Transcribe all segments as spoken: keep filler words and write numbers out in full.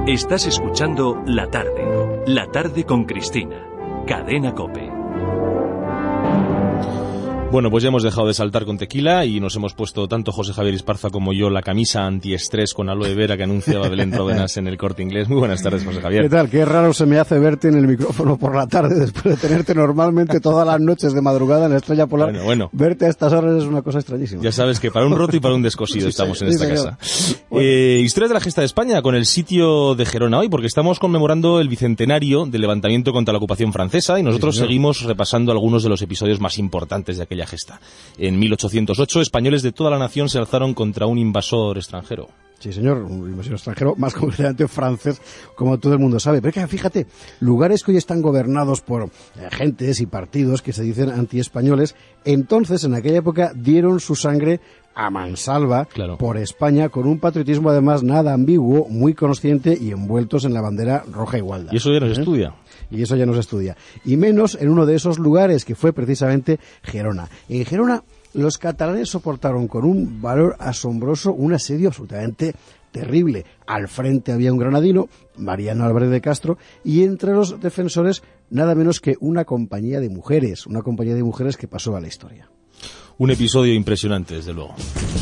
Estás escuchando La Tarde. La Tarde con Cristina. Cadena COPE. Bueno, pues ya hemos dejado de saltar con tequila y nos hemos puesto tanto José Javier Esparza como yo la camisa antiestrés con aloe vera que anunciaba Belén Ródenas en el Corte Inglés. Muy buenas tardes, José Javier. ¿Qué tal? Qué raro se me hace verte en el micrófono por la tarde después de tenerte normalmente todas las noches de madrugada en la Estrella Polar. Bueno, bueno. Verte a estas horas es una cosa extrañísima. Ya sabes que para un roto y para un descosido sí, estamos sí, en esta sí, casa. Bueno. Eh, historias de la gesta de España con el sitio de Gerona hoy, porque estamos conmemorando el bicentenario del levantamiento contra la ocupación francesa y nosotros sí, seguimos repasando algunos de los episodios más importantes de aquella gesta. En mil ochocientos ocho, españoles de toda la nación se alzaron contra un invasor extranjero. Sí, señor, un invasor extranjero, más concretamente francés, como todo el mundo sabe. Pero es que, fíjate, lugares que hoy están gobernados por eh, gentes y partidos que se dicen antiespañoles, entonces, en aquella época, dieron su sangre a mansalva claro. por España, con un patriotismo además nada ambiguo, muy consciente y envueltos en la bandera roja igualdad. Y eso ya nos ¿Eh? estudia. Y eso ya nos estudia. Y menos en uno de esos lugares, que fue precisamente Gerona. En Gerona, los catalanes soportaron con un valor asombroso un asedio absolutamente terrible. Al frente había un granadino, Mariano Álvarez de Castro, y entre los defensores nada menos que una compañía de mujeres, una compañía de mujeres que pasó a la historia. Un episodio impresionante, desde luego.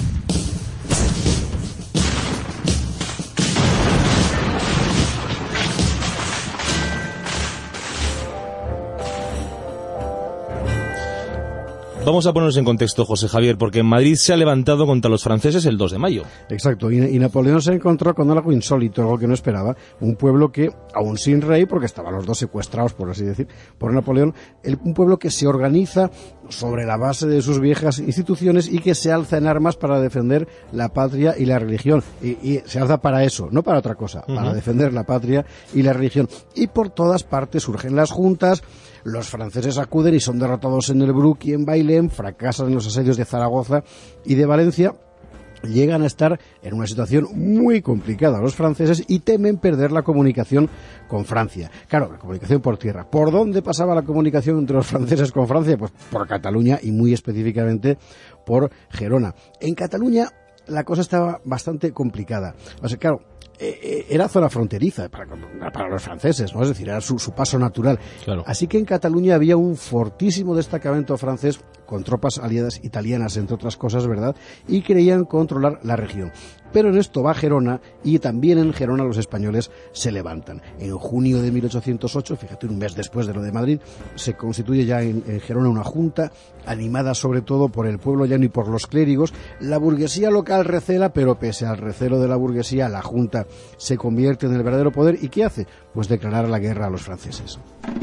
Vamos a ponernos en contexto, José Javier, porque en Madrid se ha levantado contra los franceses el dos de mayo. Exacto, y, y Napoleón se encontró con algo insólito, algo que no esperaba. Un pueblo que, aún sin rey, porque estaban los dos secuestrados, por así decir, por Napoleón, el, un pueblo que se organiza sobre la base de sus viejas instituciones y que se alza en armas para defender la patria y la religión. Y, y se alza para eso, no para otra cosa, uh-huh. para defender la patria y la religión. Y por todas partes surgen las juntas. Los franceses acuden y son derrotados en el Bruc y en Bailén, fracasan en los asedios de Zaragoza y de Valencia. Llegan a estar en una situación muy complicada los franceses y temen perder la comunicación con Francia. Claro, la comunicación por tierra. ¿Por dónde pasaba la comunicación entre los franceses con Francia? Pues por Cataluña y muy específicamente por Gerona. En Cataluña la cosa estaba bastante complicada. O sea, claro, eh, era zona fronteriza para, para los franceses, ¿no? Es decir, era su, su paso natural. Claro. Así que en Cataluña había un fortísimo destacamento francés con tropas aliadas italianas, entre otras cosas, ¿verdad? Y creían controlar la región. Pero en esto va Gerona, y también en Gerona los españoles se levantan. En junio de mil ochocientos ocho, fíjate, un mes después de lo de Madrid, se constituye ya en, en Gerona una junta, animada sobre todo por el pueblo llano y por los clérigos. La burguesía local recela, pero pese al recelo de la burguesía, la junta se convierte en el verdadero poder. ¿Y qué hace? Pues declarar la guerra a los franceses.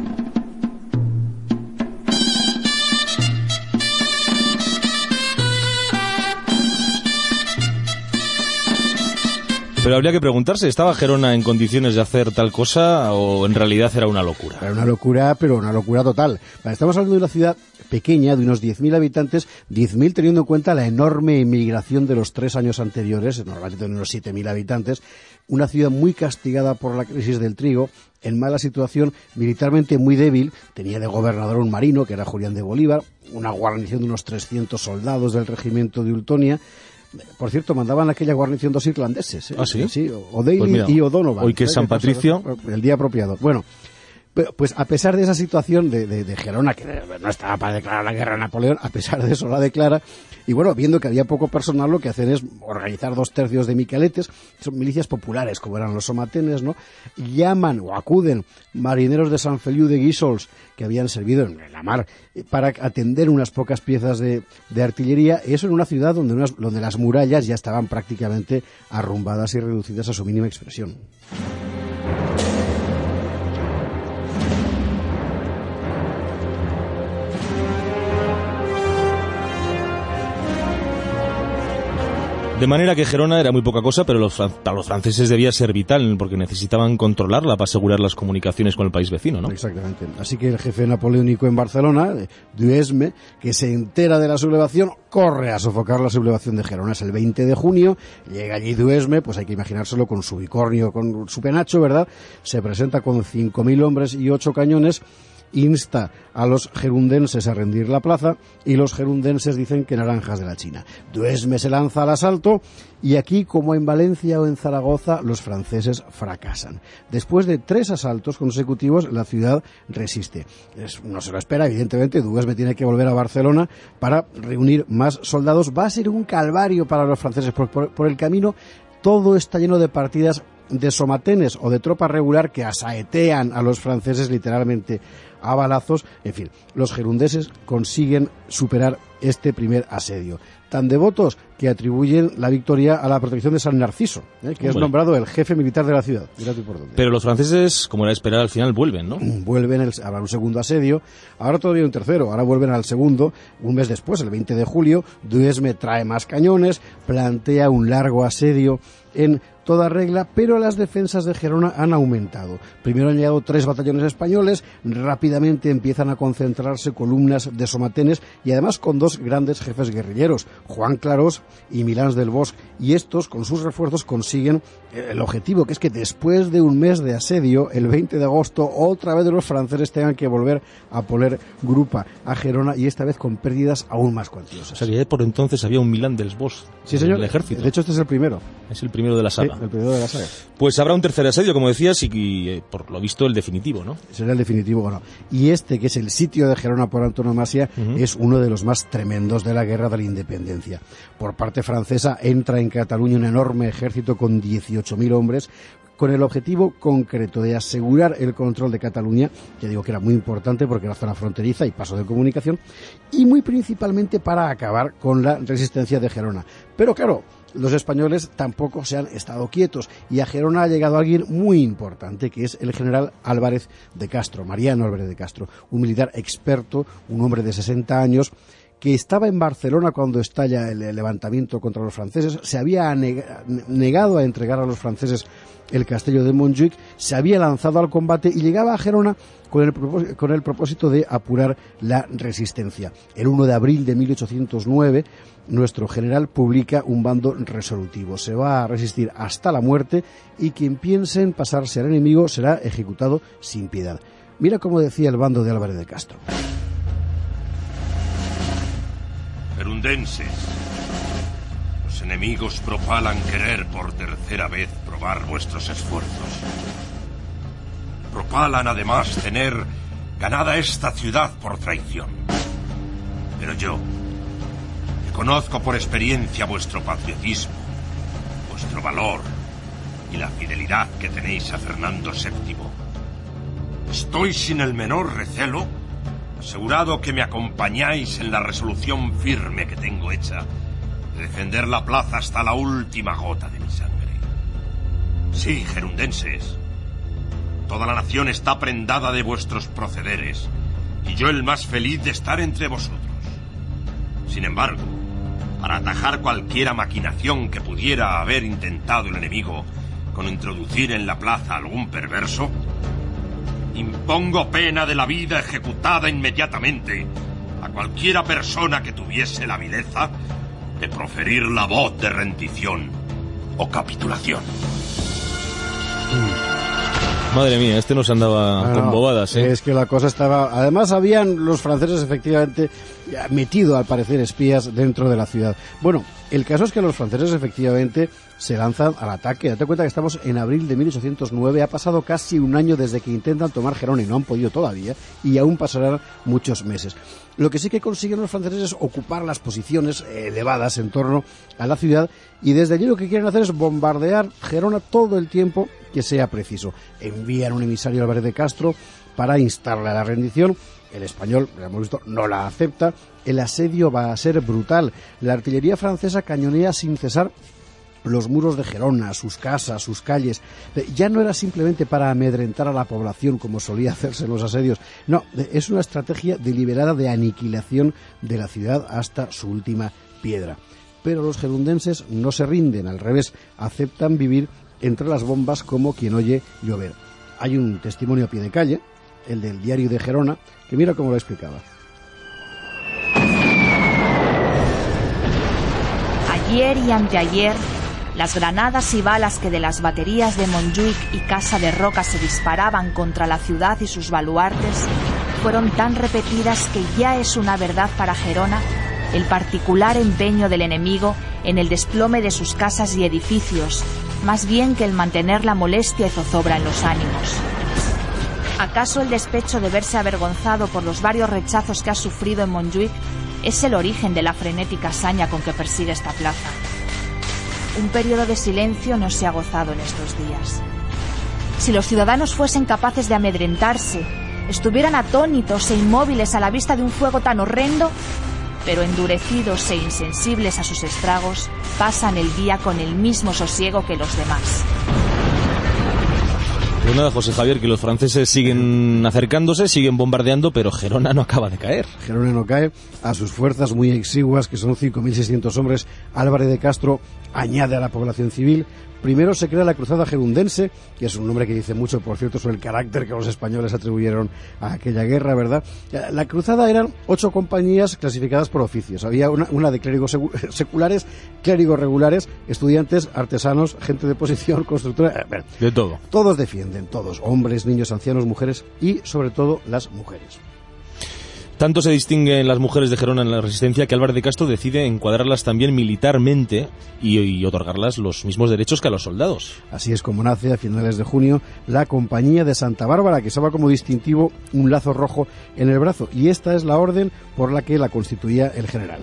Pero habría que preguntarse, ¿estaba Gerona en condiciones de hacer tal cosa o en realidad era una locura? Era una locura, pero una locura total. Estamos hablando de una ciudad pequeña, de unos diez mil habitantes, diez mil teniendo en cuenta la enorme emigración de los tres años anteriores, normalmente de unos siete mil habitantes, una ciudad muy castigada por la crisis del trigo, en mala situación, militarmente muy débil, tenía de gobernador un marino, que era Julián de Bolívar, una guarnición de unos trescientos soldados del regimiento de Ultonia. Por cierto, mandaban a aquella guarnición dos irlandeses. ¿eh? ¿Ah, sí? Sí, O'Daly pues mira, y O'Donovan. Hoy que es San Patricio. El día apropiado. Bueno, pues a pesar de esa situación de, de, de Gerona, que no estaba para declarar la guerra a Napoleón, a pesar de eso la declara, y bueno, viendo que había poco personal, lo que hacen es organizar dos tercios de miqueletes, son milicias populares, como eran los somatenes, ¿no? Llaman o acuden marineros de San Feliu de Guíxols, que habían servido en la mar, para atender unas pocas piezas de, de artillería, y eso en una ciudad donde, unas, donde las murallas ya estaban prácticamente arrumbadas y reducidas a su mínima expresión. De manera que Gerona era muy poca cosa, pero los, para los franceses debía ser vital, porque necesitaban controlarla para asegurar las comunicaciones con el país vecino, ¿no? Exactamente. Así que el jefe napoleónico en Barcelona, Duhesme, que se entera de la sublevación, corre a sofocar la sublevación de Gerona. Es el veinte de junio, llega allí Duhesme, pues hay que imaginárselo con su bicornio, con su penacho, ¿verdad? Se presenta con cinco mil hombres y ocho cañones, insta a los gerundenses a rendir la plaza y los gerundenses dicen que naranjas de la China. Duhesme se lanza al asalto y aquí, como en Valencia o en Zaragoza, los franceses fracasan. Después de tres asaltos consecutivos, la ciudad resiste. Es, no se lo espera, evidentemente. Duhesme tiene que volver a Barcelona para reunir más soldados. Va a ser un calvario para los franceses. Por, por, por el camino, todo está lleno de partidas de somatenes o de tropa regular que asaetean a los franceses literalmente a balazos. En fin, los gerundeses consiguen superar este primer asedio. Tan devotos que atribuyen la victoria a la protección de San Narciso, ¿eh? que es nombrado el jefe militar de la ciudad. Mírate por dónde. Pero los franceses, como era de esperar, al final vuelven, ¿no? Vuelven, el, habrá un segundo asedio, ahora todavía un tercero, ahora vuelven al segundo, un mes después, el veinte de julio, Duhesme trae más cañones, plantea un largo asedio en toda regla, pero las defensas de Gerona han aumentado. Primero han llegado tres batallones españoles, rápidamente empiezan a concentrarse columnas de somatenes y además con dos grandes jefes guerrilleros, Juan Clarós y Milans del Bosch, y estos con sus refuerzos consiguen el objetivo, que es que después de un mes de asedio, el veinte de agosto, otra vez los franceses tengan que volver a poner grupa a Gerona y esta vez con pérdidas aún más cuantiosas. O sea que ya por entonces había un Milán del Bosch sí, señor, en el ejército. De hecho, este es el primero. Es el primero de la saga. Sí, el primero de la saga. Pues habrá un tercer asedio, como decías, y, y eh, por lo visto el definitivo, ¿no? Será el definitivo, bueno. Y este, que es el sitio de Gerona por antonomasia, uh-huh. es uno de los más tremendos de la Guerra de la Independencia. Por parte francesa entra en Cataluña un enorme ejército con dieciocho mil hombres, con el objetivo concreto de asegurar el control de Cataluña, ya digo que era muy importante porque era zona fronteriza y paso de comunicación, y muy principalmente para acabar con la resistencia de Gerona. Pero claro, los españoles tampoco se han estado quietos y a Gerona ha llegado alguien muy importante, que es el general Álvarez de Castro, Mariano Álvarez de Castro, un militar experto, un hombre de sesenta años, que estaba en Barcelona cuando estalla el levantamiento contra los franceses, se había negado a entregar a los franceses el castillo de Montjuïc, se había lanzado al combate y llegaba a Gerona con el, propósito, con el propósito de apurar la resistencia. El uno de abril de mil ochocientos nueve, nuestro general publica un bando resolutivo. Se va a resistir hasta la muerte y quien piense en pasarse al enemigo será ejecutado sin piedad. Mira cómo decía el bando de Álvarez de Castro. Gerundenses, los enemigos propalan querer por tercera vez probar vuestros esfuerzos. Propalan además tener ganada esta ciudad por traición. Pero yo, que conozco por experiencia vuestro patriotismo, vuestro valor y la fidelidad que tenéis a Fernando séptimo, estoy sin el menor recelo asegurado que me acompañáis en la resolución firme que tengo hecha de defender la plaza hasta la última gota de mi sangre. Sí, gerundenses, toda la nación está prendada de vuestros procederes y yo el más feliz de estar entre vosotros. Sin embargo, para atajar cualquiera maquinación que pudiera haber intentado el enemigo con introducir en la plaza algún perverso, impongo pena de la vida ejecutada inmediatamente a cualquiera persona que tuviese la vileza de proferir la voz de rendición o capitulación. Madre mía, este no se andaba bueno, con bobadas, ¿eh? Es que la cosa estaba... Además, habían los franceses efectivamente metido, al parecer, espías dentro de la ciudad. Bueno, el caso es que los franceses efectivamente se lanzan al ataque. Date cuenta que estamos en abril de mil ochocientos nueve, ha pasado casi un año desde que intentan tomar Gerona y no han podido todavía, y aún pasarán muchos meses. Lo que sí que consiguen los franceses es ocupar las posiciones elevadas en torno a la ciudad, y desde allí lo que quieren hacer es bombardear Gerona todo el tiempo que sea preciso. Envían un emisario Álvarez de Castro para instarle a la rendición. El español, lo hemos visto, no la acepta. El asedio va a ser brutal. La artillería francesa cañonea sin cesar los muros de Gerona, sus casas, sus calles. Ya no era simplemente para amedrentar a la población como solía hacerse en los asedios. No, es una estrategia deliberada de aniquilación de la ciudad hasta su última piedra. Pero los gerundenses no se rinden, al revés, aceptan vivir entre las bombas como quien oye llover. Hay un testimonio a pie de calle, el del diario de Gerona, que mira cómo lo explicaba. Ayer y anteayer, las granadas y balas que de las baterías de Montjuïc y Casa de Roca se disparaban contra la ciudad y sus baluartes fueron tan repetidas que ya es una verdad para Gerona el particular empeño del enemigo en el desplome de sus casas y edificios, más bien que el mantener la molestia y zozobra en los ánimos. ¿Acaso el despecho de verse avergonzado por los varios rechazos que ha sufrido en Montjuic es el origen de la frenética hazaña con que persigue esta plaza? Un periodo de silencio no se ha gozado en estos días. Si los ciudadanos fuesen capaces de amedrentarse, estuvieran atónitos e inmóviles a la vista de un fuego tan horrendo, pero endurecidos e insensibles a sus estragos, pasan el día con el mismo sosiego que los demás. Pues nada, José Javier, que los franceses siguen acercándose, siguen bombardeando, pero Gerona no acaba de caer. Gerona no cae. A sus fuerzas muy exiguas, que son cinco mil seiscientos hombres, Álvarez de Castro añade a la población civil. Primero se crea la Cruzada Gerundense, que es un nombre que dice mucho, por cierto, sobre el carácter que los españoles atribuyeron a aquella guerra, ¿verdad? La Cruzada eran ocho compañías clasificadas por oficios. Había una, una de clérigos seculares, clérigos regulares, estudiantes, artesanos, gente de posición, constructora... Bueno, de todo. Todos defienden, todos, hombres, niños, ancianos, mujeres y, sobre todo, las mujeres. Tanto se distinguen las mujeres de Gerona en la resistencia que Álvarez de Castro decide encuadrarlas también militarmente y, y otorgarlas los mismos derechos que a los soldados. Así es como nace a finales de junio la Compañía de Santa Bárbara, que lleva como distintivo un lazo rojo en el brazo, y esta es la orden por la que la constituía el general.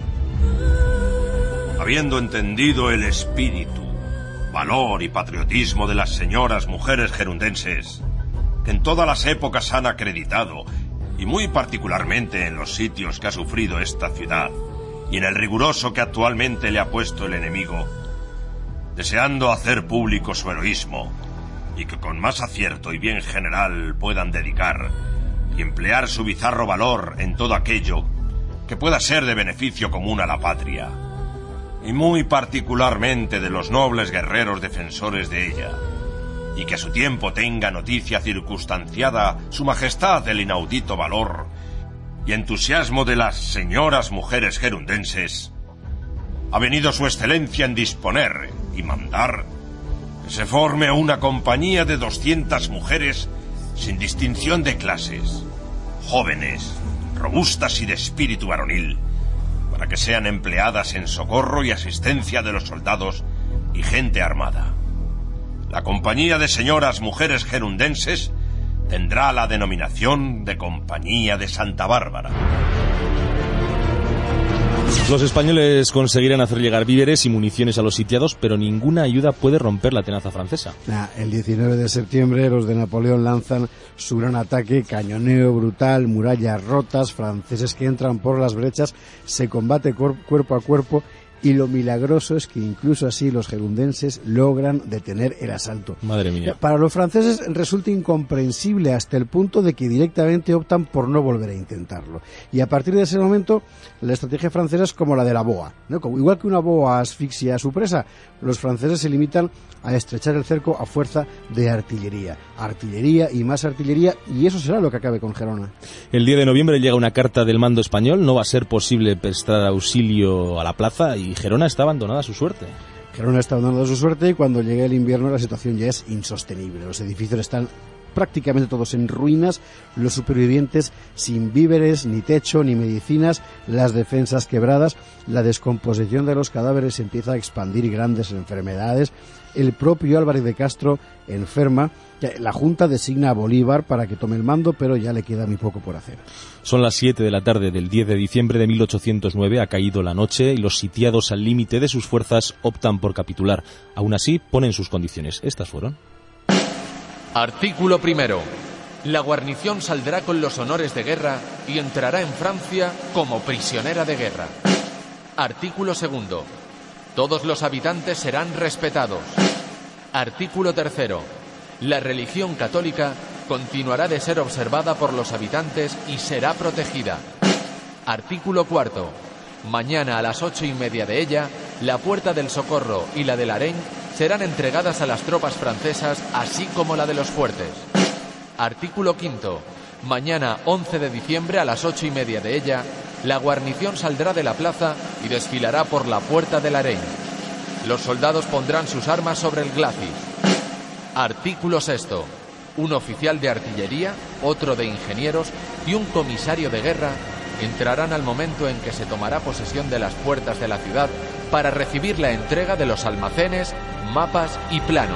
Habiendo entendido el espíritu, valor y patriotismo de las señoras mujeres gerundenses, que en todas las épocas han acreditado, y muy particularmente en los sitios que ha sufrido esta ciudad, y en el riguroso que actualmente le ha puesto el enemigo, deseando hacer público su heroísmo, y que con más acierto y bien general puedan dedicar y emplear su bizarro valor en todo aquello que pueda ser de beneficio común a la patria, y muy particularmente de los nobles guerreros defensores de ella, y que a su tiempo tenga noticia circunstanciada su majestad del inaudito valor y entusiasmo de las señoras mujeres gerundenses, ha venido su excelencia en disponer y mandar que se forme una compañía de doscientas mujeres sin distinción de clases, jóvenes, robustas y de espíritu varonil, para que sean empleadas en socorro y asistencia de los soldados y gente armada. La Compañía de Señoras Mujeres Gerundenses tendrá la denominación de Compañía de Santa Bárbara. Los españoles conseguirán hacer llegar víveres y municiones a los sitiados, pero ninguna ayuda puede romper la tenaza francesa. Nah, el diecinueve de septiembre los de Napoleón lanzan su gran ataque, cañoneo brutal, murallas rotas, franceses que entran por las brechas, se combate cuerpo a cuerpo. Y lo milagroso es que incluso así los gerundenses logran detener el asalto. Madre mía. Para los franceses resulta incomprensible hasta el punto de que directamente optan por no volver a intentarlo. Y a partir de ese momento, la estrategia francesa es como la de la boa, ¿no? Como, igual que una boa asfixia a su presa, los franceses se limitan a estrechar el cerco a fuerza de artillería. Artillería y más artillería, y eso será lo que acabe con Gerona. El diez de noviembre llega una carta del mando español, no va a ser posible prestar auxilio a la plaza y Gerona está abandonada a su suerte. Gerona está abandonada a su suerte y cuando llegue el invierno la situación ya es insostenible. Los edificios están prácticamente todos en ruinas, los supervivientes sin víveres, ni techo, ni medicinas, las defensas quebradas, la descomposición de los cadáveres empieza a expandir grandes enfermedades. El propio Álvarez de Castro enferma. La Junta designa a Bolívar para que tome el mando, pero ya le queda muy poco por hacer. Son las siete de la tarde del diez de diciembre de mil ochocientos nueve, ha caído la noche y los sitiados al límite de sus fuerzas optan por capitular. Aún así, ponen sus condiciones. Estas fueron. Artículo primero. La guarnición saldrá con los honores de guerra y entrará en Francia como prisionera de guerra. Artículo segundo. Todos los habitantes serán respetados. Artículo tercero. La religión católica continuará de ser observada por los habitantes y será protegida. Artículo cuarto. Mañana a las ocho y media de ella, la Puerta del Socorro y la del Harén serán entregadas a las tropas francesas, así como la de los fuertes. Artículo quinto. Mañana once de diciembre a las ocho y media de ella, la guarnición saldrá de la plaza y desfilará por la Puerta del Harén. Los soldados pondrán sus armas sobre el glacis. Artículo sexto. Un oficial de artillería, otro de ingenieros y un comisario de guerra entrarán al momento en que se tomará posesión de las puertas de la ciudad para recibir la entrega de los almacenes, mapas y planos.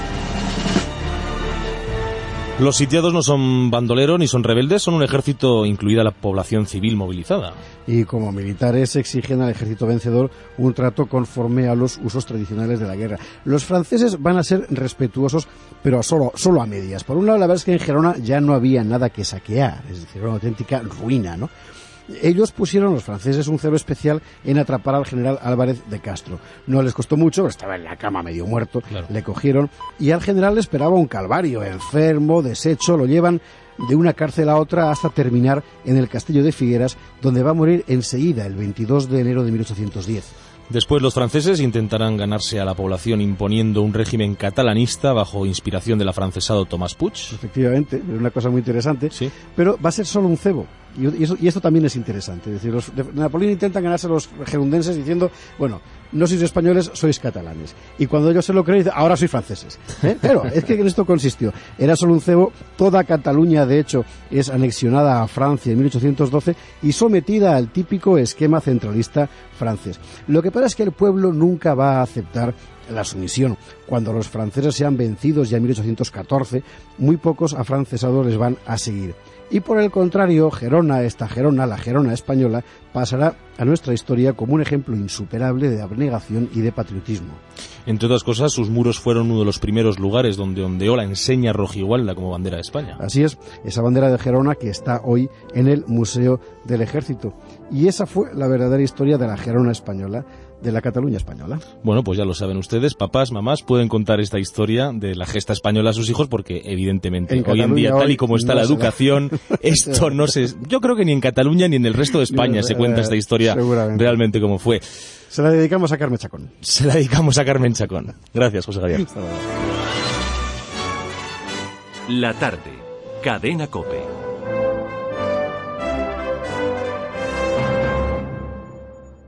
Los sitiados no son bandoleros ni son rebeldes, son un ejército, incluida la población civil movilizada. Y como militares exigen al ejército vencedor un trato conforme a los usos tradicionales de la guerra. Los franceses van a ser respetuosos, pero solo, solo a medias. Por un lado, la verdad es que en Gerona ya no había nada que saquear, es decir, era una auténtica ruina, ¿no? Ellos pusieron, los franceses, un celo especial en atrapar al general Álvarez de Castro. No les costó mucho, pero estaba en la cama medio muerto, claro. Le cogieron y al general le esperaba un calvario, enfermo, deshecho, lo llevan de una cárcel a otra hasta terminar en el castillo de Figueras, donde va a morir enseguida, el veintidós de enero de mil ochocientos diez. Después los franceses intentarán ganarse a la población imponiendo un régimen catalanista bajo inspiración del afrancesado Tomás Puig. Efectivamente, es una cosa muy interesante, sí. Pero va a ser solo un cebo. Y, eso, y esto también es interesante. Es decir, los, Napoleón intenta ganarse a los gerundenses diciendo, bueno, no sois españoles, sois catalanes. Y cuando ellos se lo creen, dicen, ahora sois franceses. ¿Eh? Pero es que en esto consistió. Era solo un cebo. Toda Cataluña, de hecho, es anexionada a Francia en mil ochocientos doce y sometida al típico esquema centralista francés. Lo que pasa es que el pueblo nunca va a aceptar la sumisión. Cuando los franceses sean vencidos ya en mil ochocientos catorce, muy pocos afrancesados les van a seguir. Y por el contrario, Gerona, esta Gerona, la Gerona española, pasará a nuestra historia como un ejemplo insuperable de abnegación y de patriotismo. Entre otras cosas, sus muros fueron uno de los primeros lugares donde ondeó la enseña rojigualda como bandera de España. Así es, esa bandera de Gerona que está hoy en el Museo del Ejército. Y esa fue la verdadera historia de la Gerona española, de la Cataluña española. Bueno, pues ya lo saben ustedes, papás, mamás, pueden contar esta historia de la gesta española a sus hijos porque evidentemente en hoy en día, tal y como está no la educación, la... esto no se... Yo creo que ni en Cataluña ni en el resto de España no, se cuenta esta historia realmente como fue. Se la dedicamos a Carmen Chacón. Se la dedicamos a Carmen Chacón. Gracias, José Javier. La tarde. Cadena COPE.